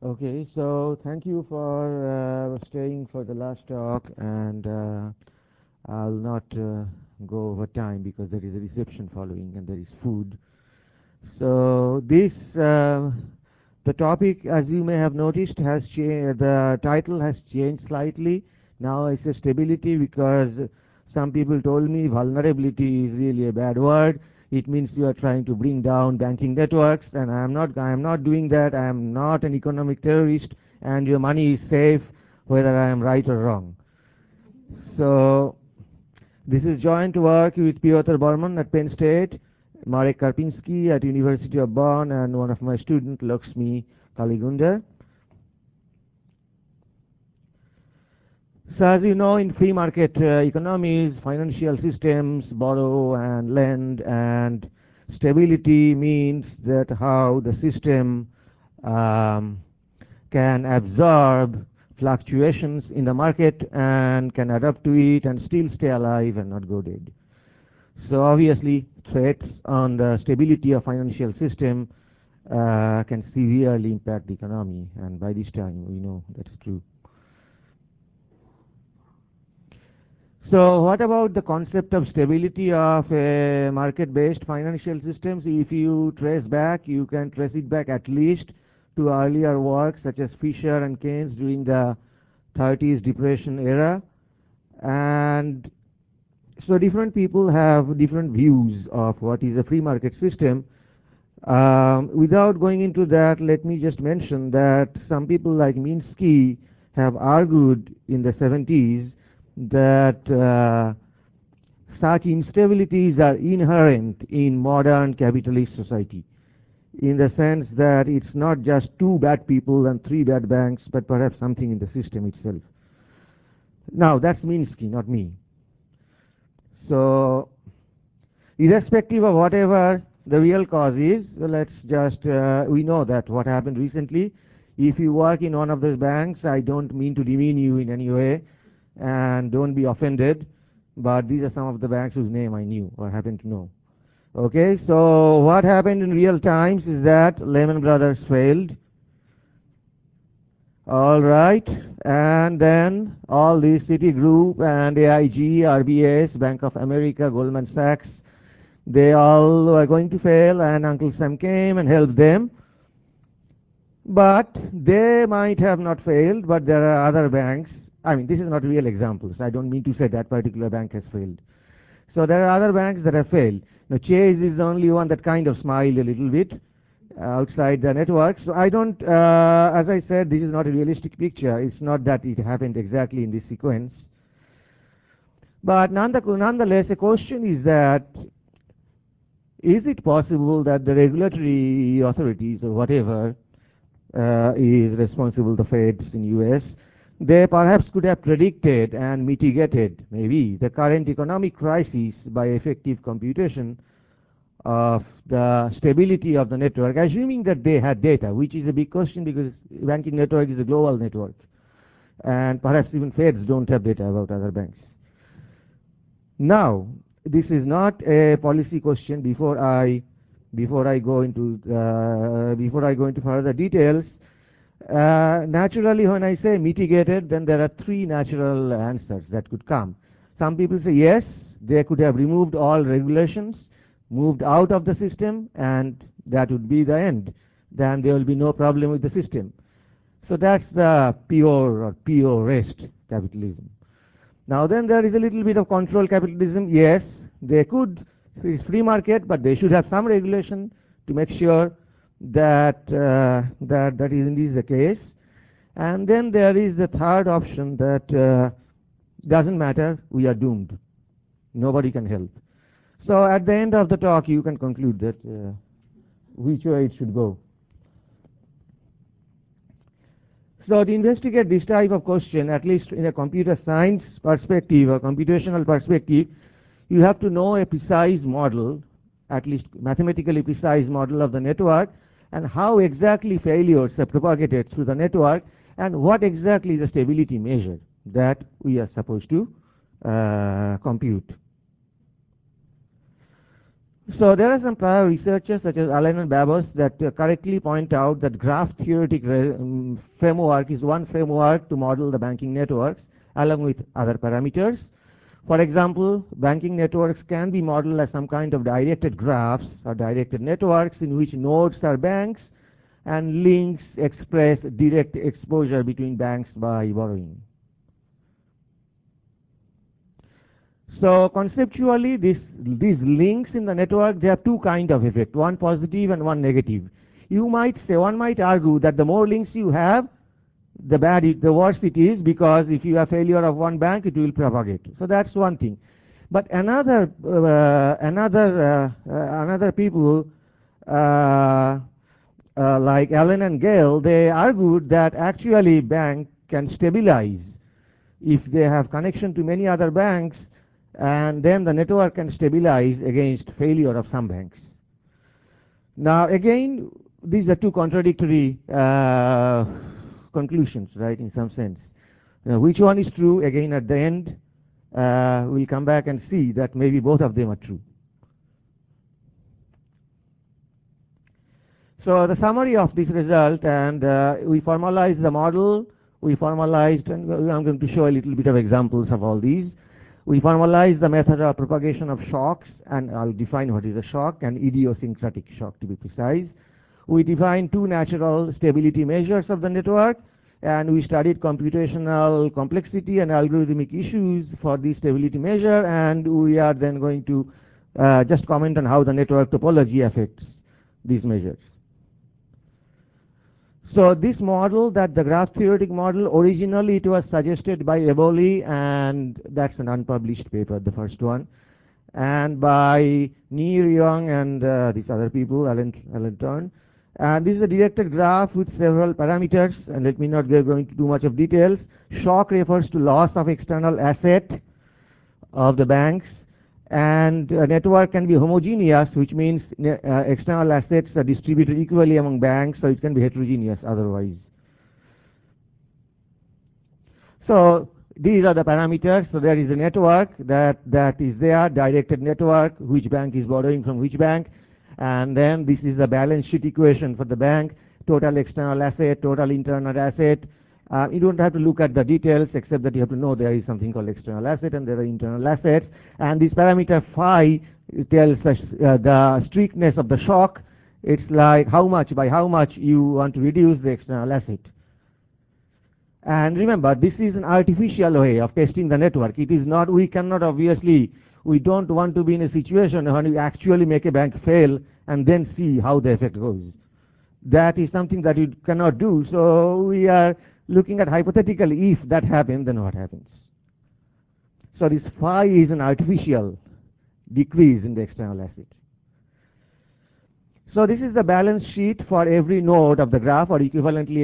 Okay, so thank you for staying for the last talk, and I'll not go over time because there is a reception following and there is food. So the topic, as you may have noticed, has changed. The title has changed slightly. Now I say stability because some people told me vulnerability is really a bad word. It means you are trying to bring down banking networks, and I am not. I am not doing that. I am not an economic terrorist, and your money is safe, whether I am right or wrong. So this is joint work with Piotr Berman at Penn State, Marek Karpinski at University of Bonn, and one of my students, Lakshmi Kaligunda. So as you know, in free market economies, financial systems borrow and lend, and stability means that how the system um, can absorb fluctuations in the market and can adapt to it and still stay alive and not go dead. So obviously, threats on the stability of financial system can severely impact the economy, and by this time we know that's true. So what about the concept of stability of market-based financial systems? If you trace back, you can trace it back at least to earlier works such as Fisher and Keynes during the 30s depression era. And so different people have different views of what is a free market system. Without going into that, let me just mention that some people like Minsky have argued in the 70s that such instabilities are inherent in modern capitalist society, in the sense that it's not just two bad people and three bad banks, but perhaps something in the system itself. Now, that's Minsky, not me. So, irrespective of whatever the real cause is, let's just, we know that what happened recently. If you work in one of those banks, I don't mean to demean you in any way, and don't be offended, but these are some of the banks whose name I knew or happen to know. Okay, so what happened in real times is that Lehman Brothers failed. All right, and then all these Citigroup and AIG, RBS, Bank of America, Goldman Sachs, they all were going to fail, and Uncle Sam came and helped them. But they might have not failed, but there are other banks. I mean, this is not real examples. I don't mean to say that particular bank has failed. So there are other banks that have failed. Now, Chase is the only one that kind of smiled a little bit outside the network. So I don't, as I said, this is not a realistic picture. It's not that it happened exactly in this sequence. But nonetheless, the question is that, is it possible that the regulatory authorities or whatever is responsible, the feds in US, they perhaps could have predicted and mitigated maybe the current economic crisis by effective computation of the stability of the network, assuming that they had data, which is a big question because banking network is a global network, and perhaps even feds don't have data about other banks. Now, this is not a policy question. Before I go into further details, naturally, when I say mitigated, then there are three natural answers that could come. Some people say yes, they could have removed all regulations, moved out of the system, and that would be the end. Then there will be no problem with the system. So that's the pure or purest capitalism. Now then, there is a little bit of control capitalism. Yes, they could. It's free market, but they should have some regulation to make sure that that is indeed the case. And then there is the third option that doesn't matter, we are doomed. Nobody can help. So at the end of the talk, you can conclude that which way it should go. So to investigate this type of question, at least in a computer science perspective or computational perspective, you have to know a precise model, at least mathematically precise model of the network, and how exactly failures are propagated through the network, and what exactly is the stability measure that we are supposed to compute. So there are some prior researchers such as Allen and Babos that correctly point out that graph theoretic framework is one framework to model the banking networks along with other parameters. For example, banking networks can be modeled as some kind of directed graphs or directed networks in which nodes are banks and links express direct exposure between banks by borrowing. So conceptually, these links in the network, they have two kinds of effect, one positive and one negative. One might argue that the more links you have, the worse it is, because if you have failure of one bank, it will propagate. So that's one thing. But another people like Allen and Gale, they argued that actually bank can stabilize if they have connection to many other banks, and then the network can stabilize against failure of some banks. Now again, these are two contradictory conclusions, right, in some sense. Now, which one is true? Again, at the end, we'll come back and see that maybe both of them are true. So the summary of this result, and we formalized the model, we formalized, and I'm going to show a little bit of examples of all these. We formalized the method of propagation of shocks, and I'll define what is a shock, and idiosyncratic shock to be precise. We defined two natural stability measures of the network, and we studied computational complexity and algorithmic issues for the stability measure, and we are then going to just comment on how the network topology affects these measures. So this model, that the graph theoretic model, originally it was suggested by Eboli, and that's an unpublished paper, the first one, and by Neer Young and these other people, Alan Turn. And this is a directed graph with several parameters, and let me not go into too much of details. Shock refers to loss of external asset of the banks, and a network can be homogeneous, which means external assets are distributed equally among banks, so it can be heterogeneous otherwise. So these are the parameters. So there is a network that is there, directed network, which bank is borrowing from which bank, and then this is the balance sheet equation for the bank, total external asset, total internal asset. You don't have to look at the details, except that you have to know there is something called external asset and there are internal assets. And this parameter phi tells us the strictness of the shock. It's like by how much you want to reduce the external asset. And remember, this is an artificial way of testing the network. It is not, we cannot obviously, we don't want to be in a situation when we actually make a bank fail and then see how the effect goes. That is something that you cannot do. So we are looking at hypothetically, if that happens, then what happens? So this phi is an artificial decrease in the external asset. So this is the balance sheet for every node of the graph, or equivalently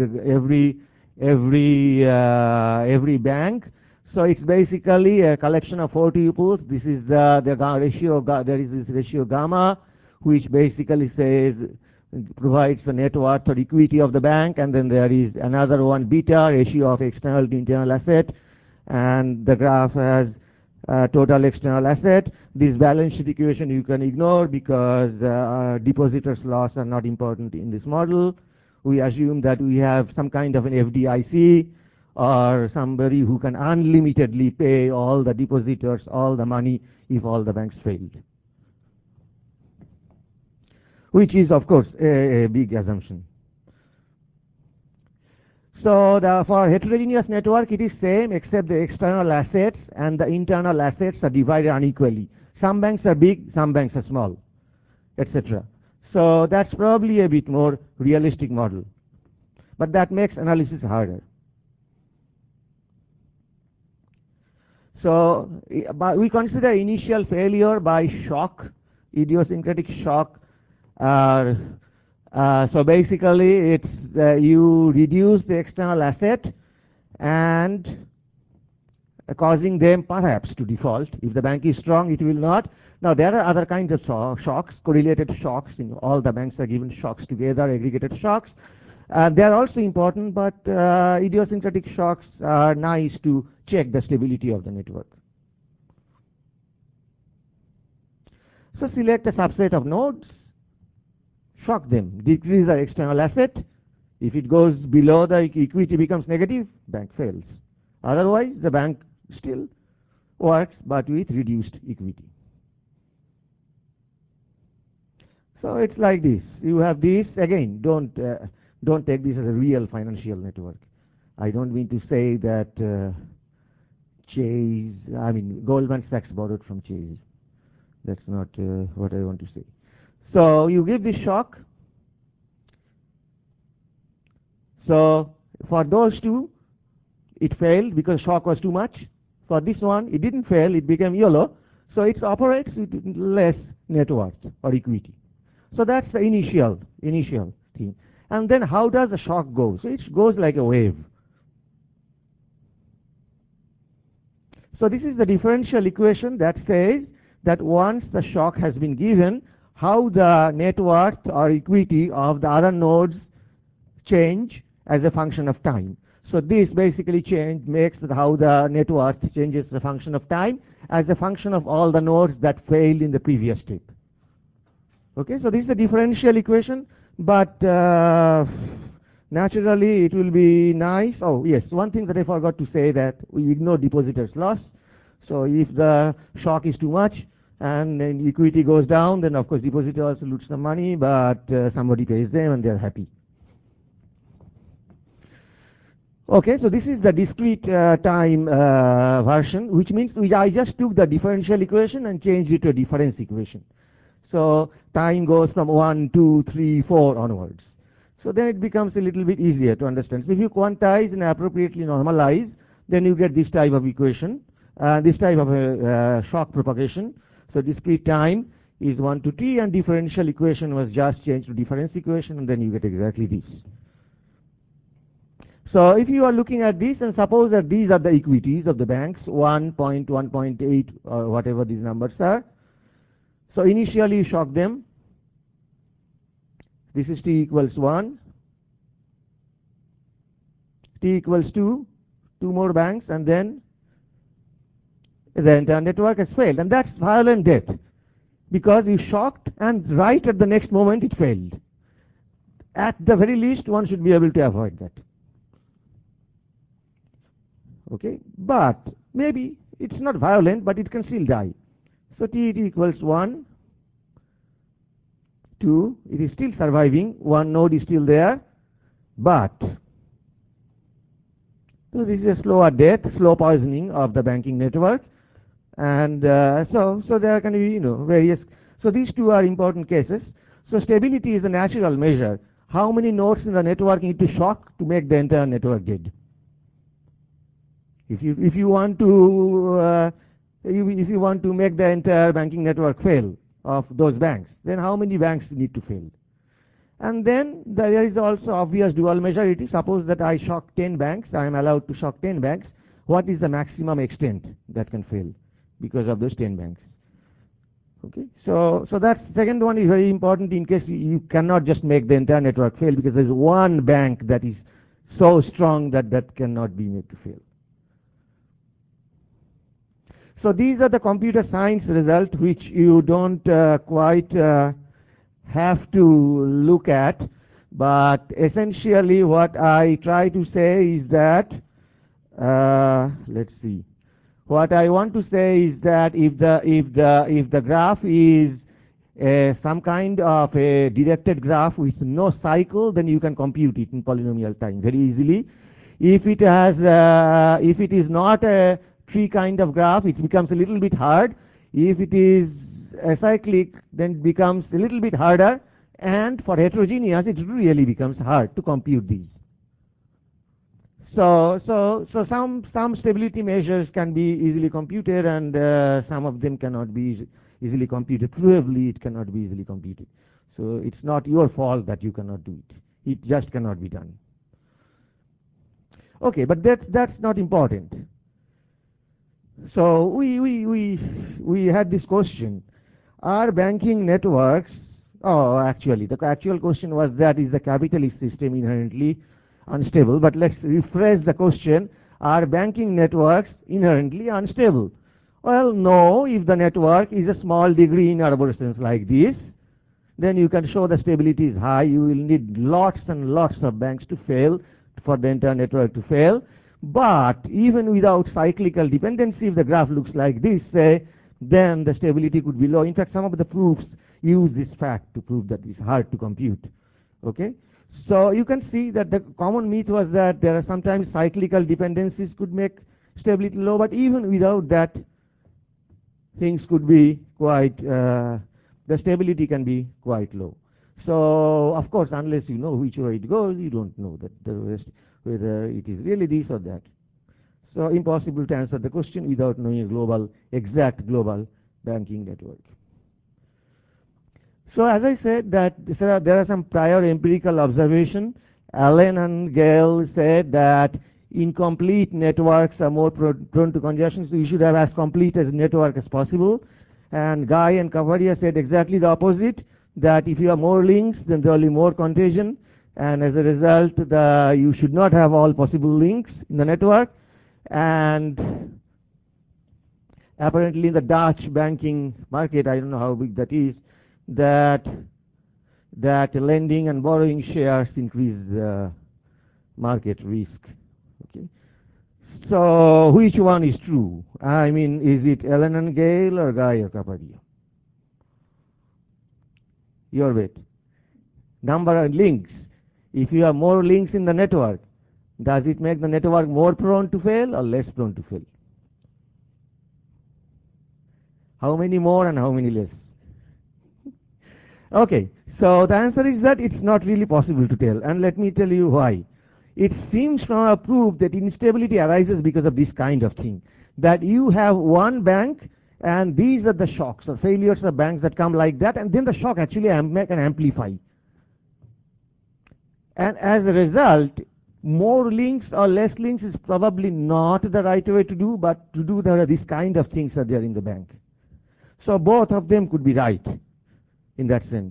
every bank. So it's basically a collection of 4 tuples. This is the ratio. There is this ratio gamma, which basically provides the net worth or equity of the bank, and then there is another one, beta, ratio of external to internal asset, and the graph has total external asset. This balance sheet equation you can ignore because depositors' loss are not important in this model. We assume that we have some kind of an FDIC or somebody who can unlimitedly pay all the depositors all the money if all the banks failed, which is, of course, a big assumption. So for heterogeneous network, it is same, except the external assets and the internal assets are divided unequally. Some banks are big, some banks are small, etc. So that's probably a bit more realistic model, but that makes analysis harder. So we consider initial failure by shock, idiosyncratic shock. So basically, it's you reduce the external asset and causing them perhaps to default. If the bank is strong, it will not. Now there are other kinds of shocks, correlated shocks. All the banks are given shocks together, aggregated shocks. They are also important, but idiosyncratic shocks are nice to check the stability of the network. So select a subset of nodes, shock them, decrease the external asset. If it goes below the equity becomes negative, bank fails. Otherwise, the bank still works but with reduced equity. So it's like this. You have this again. Don't take this as a real financial network. I don't mean to say that Goldman Sachs borrowed from Chase. That's not what I want to say. So you give this shock. So for those two, it failed because shock was too much. For this one, it didn't fail. It became yellow. So it operates with less net worth or equity. So that's the initial thing. And then how does the shock go? So it goes like a wave. So this is the differential equation that says that once the shock has been given, how the net worth or equity of the other nodes change as a function of time. So this basically makes how the net worth changes as a function of time as a function of all the nodes that failed in the previous step. Okay, so this is the differential equation, but naturally it will be nice. Oh yes, one thing that I forgot to say, that we ignore depositor's loss. So if the shock is too much and then equity goes down, then of course depositor also loses some money, but somebody pays them and they're happy. Okay, so this is the discrete time version, which means I just took the differential equation and changed it to a difference equation. So time goes from 1, 2, 3, 4 onwards. So then it becomes a little bit easier to understand. So if you quantize and appropriately normalize, then you get this type of equation, this type of shock propagation. So discrete time is 1 to t, and differential equation was just changed to difference equation, and then you get exactly this. So if you are looking at this, and suppose that these are the equities of the banks, 1.1.8 or whatever these numbers are. So initially you shock them. This is t equals 1. T equals 2. 2 more banks, and then the entire network has failed. And that's violent death, because you shocked and right at the next moment it failed. At the very least, one should be able to avoid that. Okay, but maybe it's not violent, but it can still die. So t equals 1, 2, it is still surviving, one node is still there, but so this is a slower death, slow poisoning of the banking network, and so there can be various. So these two are important cases. So stability is a natural measure. How many nodes in the network need to shock to make the entire network dead? If you want to make the entire banking network fail of those banks, then how many banks need to fail? And then there is also obvious dual measurability. Suppose that I shock 10 banks, I am allowed to shock 10 banks. What is the maximum extent that can fail because of those 10 banks? Okay, so that second one is very important in case you cannot just make the entire network fail, because there is one bank that is so strong that cannot be made to fail. So these are the computer science results, which you don't quite have to look at, but essentially what I try to say is that let's see. What I want to say is that if the graph is some kind of a directed graph with no cycle, then you can compute it in polynomial time very easily. If it is not a tree kind of graph, it becomes a little bit hard. If it is acyclic, then it becomes a little bit harder, and for heterogeneous, it really becomes hard to compute these. So some stability measures can be easily computed, and some of them cannot be easily computed. Probably it cannot be easily computed. So it's not your fault that you cannot do it. It just cannot be done. Okay, but that's not important. So we had this question: are banking networks? Oh, actually, the actual question was that is the capitalist system inherently unstable? But let's rephrase the question: are banking networks inherently unstable? Well, no, if the network is a small degree in arborescence like this, then you can show the stability is high. You will need lots and lots of banks to fail for the entire network to fail. But even without cyclical dependency, if the graph looks like this, say, then the stability could be low. In fact, some of the proofs use this fact to prove that it's hard to compute. Okay? So you can see that the common myth was that there are sometimes cyclical dependencies could make stability low, but even without that, things could be quite, the stability can be quite low. So, of course, unless you know which way it goes, you don't know that the rest, whether it is really this or that. So, impossible to answer the question without knowing a global, exact global banking network. So, as I said, that there are some prior empirical observation. Allen and Gale said that incomplete networks are more prone to congestion, so you should have as complete a network as possible. And Guy and Cavaria said exactly the opposite, that if you have more links, then there will be more contagion, and as a result, you should not have all possible links in the network. And apparently in the Dutch banking market, I don't know how big that is, that lending and borrowing shares increase market risk. Okay. So which one is true? I mean, is it Allen and Gale or Guy or Kapadia? Your bet. Number of links. If you have more links in the network, does it make the network more prone to fail or less prone to fail? How many more and how many less? Okay, so the answer is that it's not really possible to tell, and let me tell you why. It seems from our proof that instability arises because of this kind of thing, that you have one bank and these are the shocks or failures of banks that come like that, and then the shock actually can amplify. And as a result, more links or less links is probably not the right way to do, but to do this kind of things are there in the bank. So both of them could be right in that sense.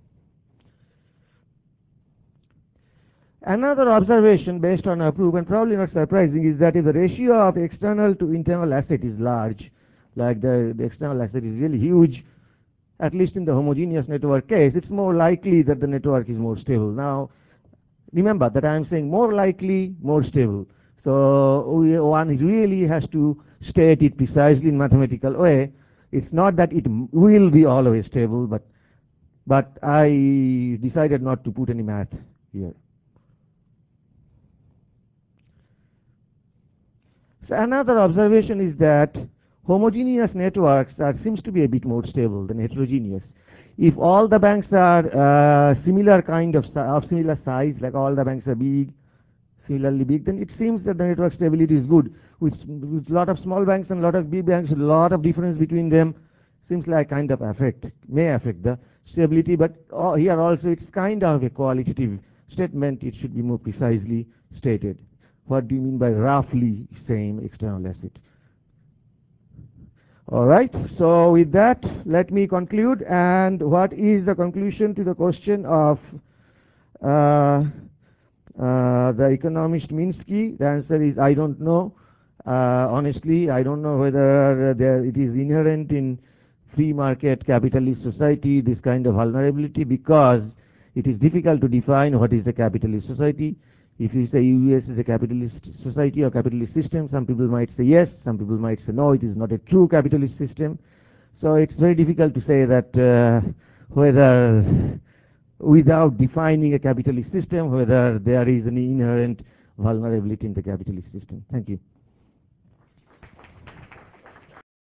Another observation based on our proof, and probably not surprising, is that if the ratio of external to internal asset is large, like the external asset is really huge, at least in the homogeneous network case, it's more likely that the network is more stable. Now, remember that I am saying more likely, more stable. So one really has to state it precisely in mathematical way. It's not that it will be always stable, but I decided not to put any math here. So another observation is that homogeneous networks seems to be a bit more stable than heterogeneous. If all the banks are similar kind of similar size, like all the banks are big, similarly big, then it seems that the network stability is good. With a lot of small banks and a lot of big banks, a lot of difference between them, seems like may affect the stability. But here also it's kind of a qualitative statement. It should be more precisely stated. What do you mean by roughly same external asset? All right, so with that, let me conclude. And what is the conclusion to the question of the economist Minsky? The answer is I don't know. Honestly, I don't know whether it is inherent in free market capitalist society, this kind of vulnerability, because it is difficult to define what is a capitalist society. If you say US is a capitalist society or capitalist system, some people might say yes, some people might say no, it is not a true capitalist system. So it's very difficult to say that whether, without defining a capitalist system, whether there is an inherent vulnerability in the capitalist system. Thank you.